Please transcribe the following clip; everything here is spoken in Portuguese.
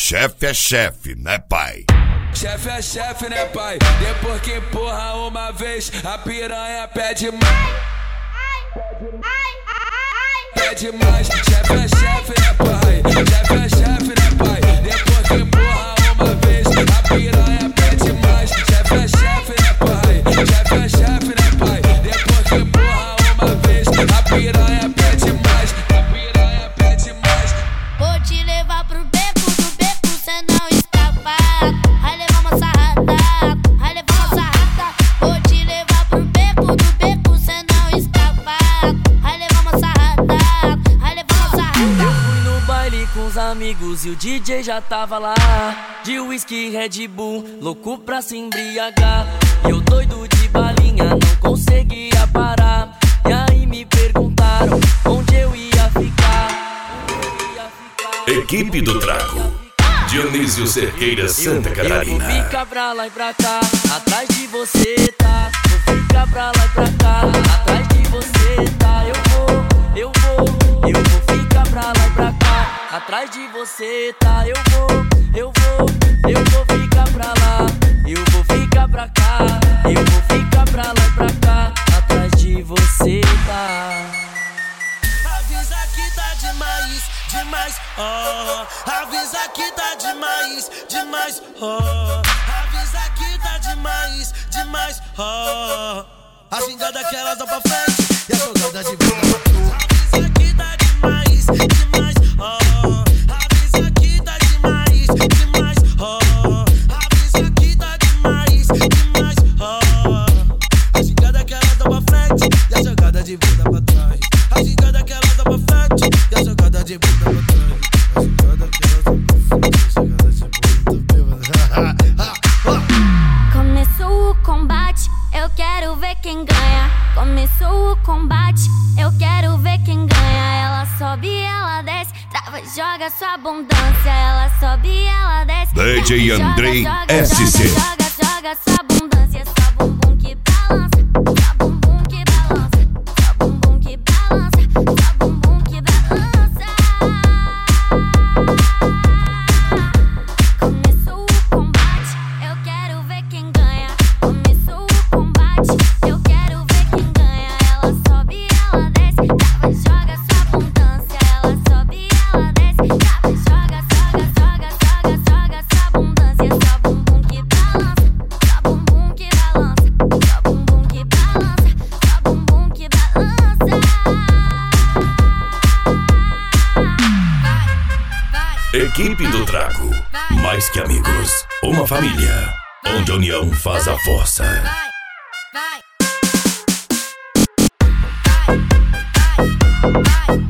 chefe é chefe, né, pai? Chefe é chefe, né, pai? Depois que empurra uma vez, a piranha pede mais. Pede mais. Chefe é chefe, né, pai? Chefe é chefe, né, pai? Depois que empurra uma vez, a piranha pede mais. Chefe é chefe, né, pai? Chefe é chefe, né, pai? Depois que empurra uma vez, a piranha pede mais. A piranha pede mais. Vou te levar pro beco, do beco cê não escapa. Vai levar uma sarrada, vai levar uma sarrada. Vou te levar pro beco, do beco cê não escapa. Vai levar uma sarrada, vai levar uma sarrada. Eu fui no baile com os amigos e o DJ já tava lá. De whisky, Red Bull, louco pra se embriagar. Eu doido de balinha, não conseguia parar. E aí me perguntaram onde eu ia ficar. Equipe do Trago, Dionísio Cerqueira, Santa Catarina. Eu vou ficar pra lá e pra cá, atrás de você, tá? Vou ficar pra lá e pra cá, atrás de você, tá? Eu vou ficar pra lá e pra cá, atrás de você, tá? Eu vou ficar pra lá, eu vou ficar pra cá, eu vou ficar pra lá e pra cá, atrás de você, tá? Avisa que tá demais, demais, oh. Avisa que tá demais, demais, oh. Avisa que tá demais, demais, oh. A xingada que elas dão pra frente e a jogada de volta pra trás. Avisa que tá demais, demais, oh. Avisa que tá demais, demais, oh. Avisa que tá demais, demais, oh. A xingada que elas dão pra frente e a jogada de volta pra trás. A xingada que elas dão pra frente e a jogada de volta pra trás. A xingada que elas dão pra frente e a jogada de volta pra trás. Começou o combate, eu quero ver quem ganha. Começou o combate, eu quero ver quem ganha. Ela sobe, ela desce, trava e joga sua abundância. Ela sobe, ela desce, DJ joga, Andrei joga, SC. joga sua abundância. Só bumbum que balança, só bumbum que balança, só bumbum que balança, só bumbum que balança. Começou o combate, eu quero ver quem ganha. Começou o combate, eu quero ver quem ganha. Ela sobe, ela desce, trava e joga sua abundância. Ela sobe, ela desce, trava e joga sua abundância. Só bumbum que balança, só bumbum que balança, só bumbum que balança, só bumbum que balança. Equipe do Trago, mais que amigos, uma família, onde a união faz a força. Vai.